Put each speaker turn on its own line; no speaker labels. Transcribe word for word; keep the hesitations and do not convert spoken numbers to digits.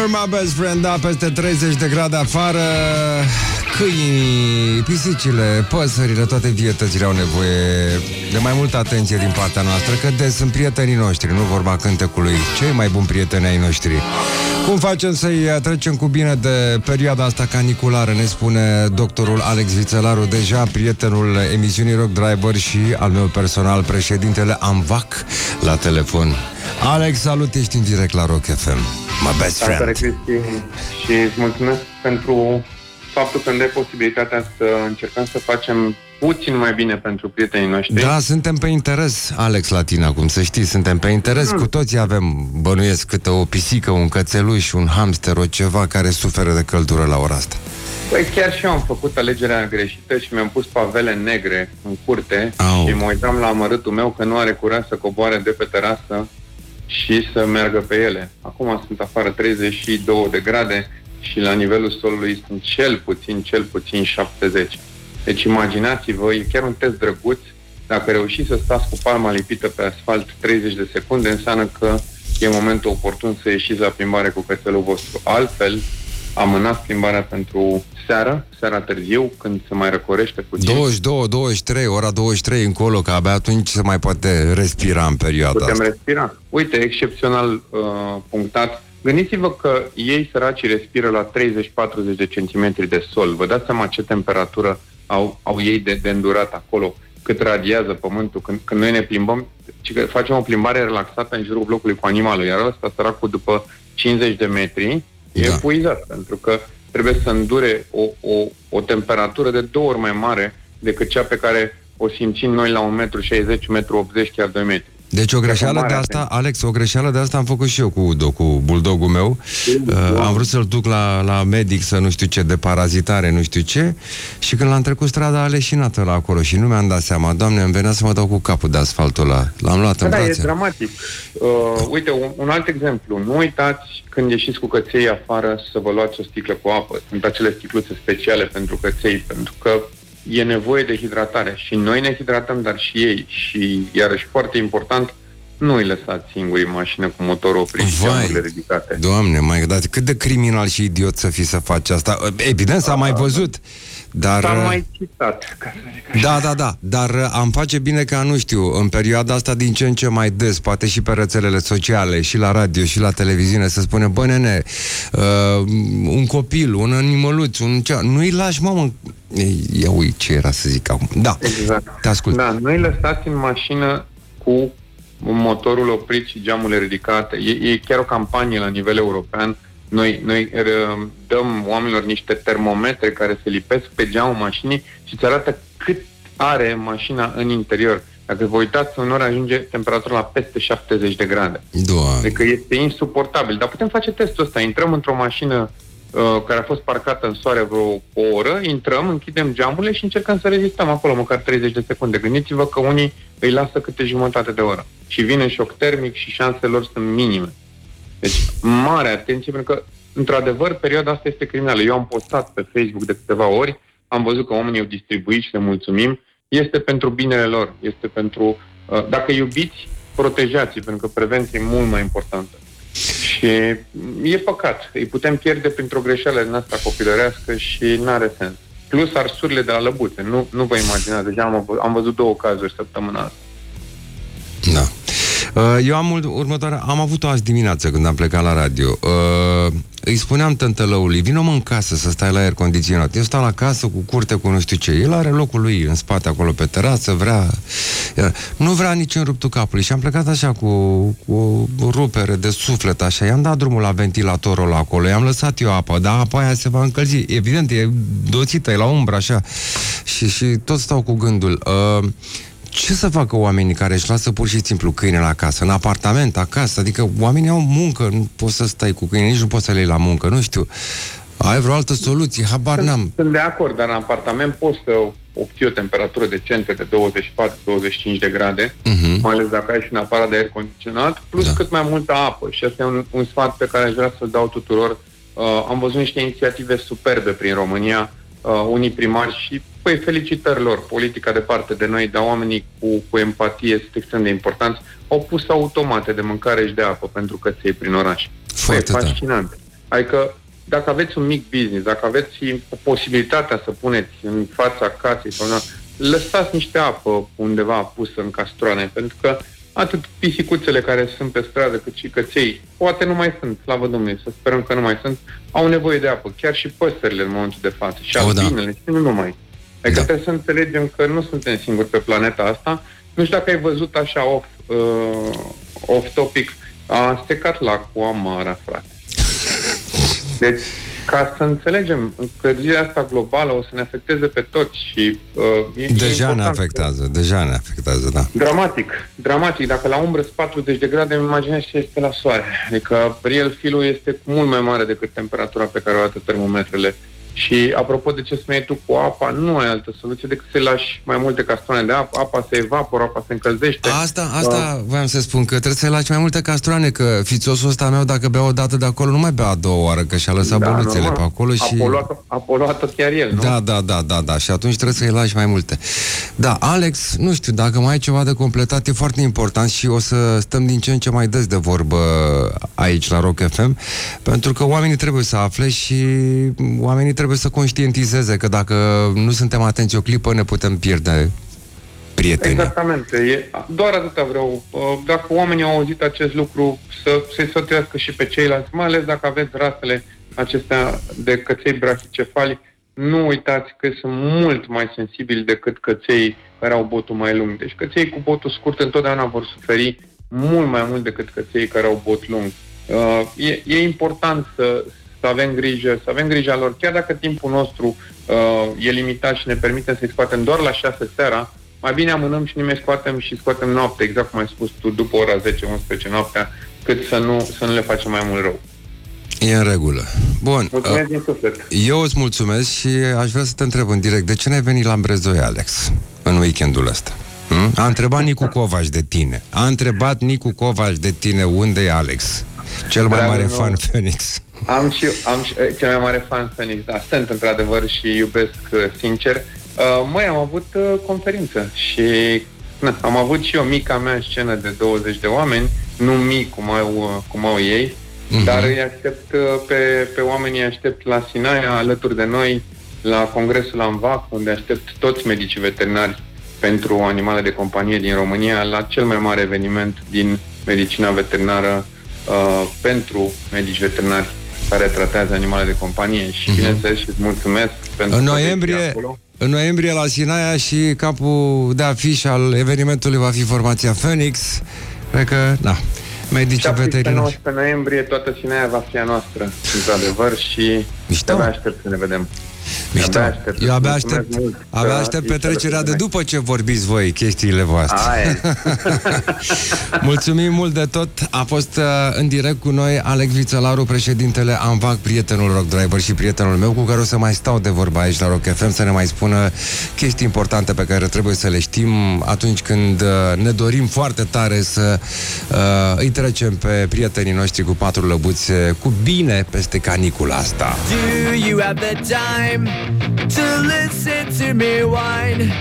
You're my best friend, da, peste treizeci de grade afară. Câinii, pisicile, păsările, toate vietățile au nevoie de mai multă atenție din partea noastră, că des sunt prietenii noștri, nu vorba cântecului, cei mai buni prieteni ai noștri. Cum facem să-i trecem cu bine de perioada asta caniculară, ne spune doctorul Alex Vițelaru, deja prietenul emisiunii Rock Driver și al meu personal, președintele AMVAC, la telefon. Alex, salut, ești în direct la Rock F M. My best friend.
Salutare, Cristi, și îți mulțumesc pentru faptul că îmi dai posibilitatea să încercăm să facem puțin mai bine pentru prietenii noștri.
Da, suntem pe interes, Alex, la tine acum, să știi, suntem pe interes, mm. cu toții avem, bănuiesc, câte o pisică, un cățeluș, un hamster, o ceva care suferă de căldură la ora asta.
Păi chiar și eu am făcut alegerea greșită și mi-am pus pavele negre în curte. Au. Și mă uitam la amărâtul meu că nu are curaj să coboare de pe terasă și să meargă pe ele. Acum sunt afară treizeci și două de grade și la nivelul solului sunt cel puțin, cel puțin șaptezeci. Deci imaginați-vă, e chiar un test drăguț. Dacă reușiți să stați cu palma lipită pe asfalt treizeci de secunde, înseamnă că e momentul oportun să ieșiți la plimbare cu cățelul vostru. Altfel, amânați plimbarea pentru seară, seara târziu, când se mai răcorește puțin.
douăzeci și doi, douăzeci și trei, ora douăzeci și trei încolo, că abia atunci se mai poate respira în perioada
Putem
asta.
respira. Uite, excepțional uh, punctat. Gândiți-vă că ei, săracii, respiră la treizeci patruzeci de centimetri de sol. Vă dați seama ce temperatură au, au ei de, de îndurat acolo, cât radiază pământul. Când, când noi ne plimbăm, facem o plimbare relaxată în jurul blocului cu animalul, iar ăsta, săracul, după cincizeci de metri, e da. epuizat, pentru că trebuie să îndure o, o, o temperatură de două ori mai mare decât cea pe care o simțim noi la un metru șaizeci, un metru optzeci, chiar doi metri.
Deci o greșeală de asta, Alex, o greșeală de asta am făcut și eu cu Udo, cu buldogul meu. Uh, am vrut să-l duc la, la medic să nu știu ce, de parazitare, nu știu ce, și când l-am trecut strada a leșinat la acolo și nu mi-am dat seama. Doamne, îmi venea să mă dau cu capul de asfaltul ăla. L-am luat în
da,
brațe.
E dramatic. Uh, uite, un, un alt exemplu. Nu uitați când ieșiți cu căței afară să vă luați o sticlă cu apă. Sunt acele sticluțe speciale pentru căței, pentru că e nevoie de hidratare și noi ne hidratăm, dar și ei. Și iarăși foarte important, nu îi lăsați singuri în mașină cu motorul oprit și geamurile ridicate.
Doamne, mai dat cât de criminal și idiot să fii să faci asta. Evident, s-a mai văzut. Dar...
S-a mai citat, ca să zic așa.
Da, da, da, dar am face bine ca, nu știu, în perioada asta din ce în ce mai des, poate și pe rețelele sociale, și la radio, și la televiziune, să spune, bă, nene, uh, un copil, un animăluț, un cea, nu-i lași, mamă. Ia ui, ce era să zic acum. Da,
exact.
Te ascult.
Da, nu-i lăsați în mașină cu motorul oprit și geamurile ridicate. E, e chiar o campanie la nivel european. Noi, noi uh, dăm oamenilor niște termometre care se lipesc pe geamul mașinii și îți arată cât are mașina în interior. Dacă vă uitați, uneori ajunge temperatura la peste șaptezeci de grade.
Doamne.
Adică este insuportabil. Dar putem face testul ăsta. Intrăm într-o mașină uh, care a fost parcată în soare vreo o oră, intrăm, închidem geamurile și încercăm să rezistăm acolo măcar treizeci de secunde. Gândiți-vă că unii îi lasă câte jumătate de oră. Și vine șoc termic și șansele lor sunt minime. Deci, mare atenție, pentru că, într-adevăr, perioada asta este criminală. Eu am postat pe Facebook de câteva ori, am văzut că oamenii au distribuit și le mulțumim. Este pentru binele lor, este pentru... Uh, dacă iubiți, protejați, pentru că prevenția e mult mai importantă. Și e păcat. Îi putem pierde printr-o greșeală din asta copilărească și n-are sens. Plus arsurile de la lăbute. Nu, nu vă imaginați. Deja am, am văzut două cazuri săptămâna asta.
Da. Eu am următoarea, am avut-o azi dimineață când am plecat la radio. Uh, îi spuneam tântălăului, vină-mă în casă să stai la aer condiționat. Eu stau la casă cu curte, cu nu știu ce. El are locul lui în spate acolo pe terasă, vrea... Nu vrea nici în ruptul capului. Și am plecat așa cu, cu o rupere de suflet așa. I-am dat drumul la ventilatorul ăla acolo. I-am lăsat eu apă, dar apa aia se va încălzi. Evident, e doțită, e la umbră așa. Și, și tot stau cu gândul... Uh, Ce să facă oamenii care își lasă pur și simplu câine la casă, în apartament, acasă? Adică oamenii au muncă, nu poți să stai cu câine, nici nu poți să le iei la muncă, nu știu. Ai vreo altă soluție? Habar
sunt,
n-am.
Sunt de acord, dar în apartament poți să obții o temperatură decentă de douăzeci și patru douăzeci și cinci de grade, uh-huh. mai ales dacă ai și un aparat de aer condiționat, plus da. cât mai multă apă. Și asta e un, un sfat pe care aș vrea să-l dau tuturor. Uh, am văzut niște inițiative superbe prin România, uh, unii primari și, păi, felicitări lor, politica departe de noi, dar oamenii cu, cu empatie sunt extrem de importanți, au pus automate de mâncare și de apă pentru căței prin oraș. Foarte păi, fascinant. Adică dacă aveți un mic business, dacă aveți posibilitatea să puneți în fața casei sau una, lăsați niște apă undeva pusă în castroane, pentru că atât pisicuțele care sunt pe stradă, cât și căței, poate nu mai sunt, slavă Domnului, să sperăm că nu mai sunt, au nevoie de apă, chiar și păsările în momentul de față, și albinele, și nu numai. Adică da. Trebuie să înțelegem că nu suntem singuri pe planeta asta. Nu știu dacă ai văzut așa off, uh, off-topic, a secat lacul Amara, frate. Deci, ca să înțelegem, încălzirea asta globală o să ne afecteze pe toți și... Uh, e,
deja
e
ne afectează, deja ne afectează, da.
Dramatic, dramatic. Dacă la umbră sunt patruzeci de grade, îmi imaginez ce este la soare. Adică real feel-ul este mult mai mare decât temperatura pe care o arată termometrele. Și apropo de ce spuneai tu cu apa, nu ai altă soluție decât să lași mai multe castroane de apă, apa se evaporă, apa se încălzește.
Asta, asta uh. voiam să spun, că trebuie să lași mai multe castroane, că fițosul ăsta meu, dacă bea o dată de acolo, nu mai bea a doua oară, că și-a lăsat da, bănuțele pe acolo și...
A poluat, a poluat-o chiar el, nu?
Da, da, da, da, da, și atunci trebuie să-i lași mai multe. Da, Alex, nu știu, dacă mai ai ceva de completat, e foarte important și o să stăm din ce în ce mai des de vorbă aici la Rock F M, pentru că oamenii trebuie să afle și oamenii trebuie să conștientizeze că dacă nu suntem atenți o clipă, ne putem pierde prietenii.
Exactamente. E, doar atâta vreau. Dacă oamenii au auzit acest lucru, să se sfătuiască și pe ceilalți, mai ales dacă aveți rasele acestea de căței brachicefali, nu uitați că sunt mult mai sensibili decât căței care au botul mai lung. Deci căței cu botul scurt întotdeauna vor suferi mult mai mult decât căței care au bot lung. E, e important să să avem grijă, să avem grijă lor, chiar dacă timpul nostru uh, e limitat și ne permitem să-i scoatem doar la șase seara, mai bine amânăm și ne mai scoatem și scoatem noapte, exact cum ai spus tu, după ora zece unsprezece noaptea, cât să nu, să nu le facem mai mult rău.
E în regulă. Bun.
Mulțumesc uh, din suflet.
Eu îți mulțumesc și aș vrea să te întreb în direct, de ce n-ai venit la Brezoi, Alex, în weekendul ăsta? Hmm? A întrebat Nicu Covaș de tine. A întrebat Nicu Covaș de tine unde e Alex, cel mai mare fan Phoenix.
Am și am și, cel mai mare fan Phoenix, da, sunt într-adevăr și iubesc sincer. Uh, măi, am avut uh, conferință și na, am avut și eu mica mea scenă de douăzeci de oameni, nu mii cum au, uh, cum au ei, uh-huh. Dar îi aștept uh, pe, pe oamenii, aștept la Sinaia, alături de noi, la congresul ANVAC, unde aștept toți medicii veterinari pentru animale de companie din România, la cel mai mare eveniment din medicina veterinară uh, pentru medici veterinari care tratează animale de companie și, uh-huh. bineînțeles, și îți mulțumesc pentru
în noiembrie, în noiembrie la Sinaia și capul de afiș al evenimentului va fi formația Phoenix. Cred că, da, medici veterinari.
nouăsprezece noiembrie toată Sinaia va fi a noastră, într-adevăr, și abia aștept să ne vedem.
Mișto. Abia aștept. Eu abia aștept, abia aștept petrecerea de după ce vorbiți voi chestiile voastre. Mulțumim mult de tot. A fost uh, în direct cu noi Alex Vițelaru, președintele ANVAC, prietenul Rock Driver și prietenul meu, cu care o să mai stau de vorba aici la Rock F M, să ne mai spună chestii importante pe care trebuie să le știm atunci când uh, ne dorim foarte tare să uh, îi trecem pe prietenii noștri cu patru lăbuțe cu bine peste canicula asta.
Do you have the time to listen to me whine?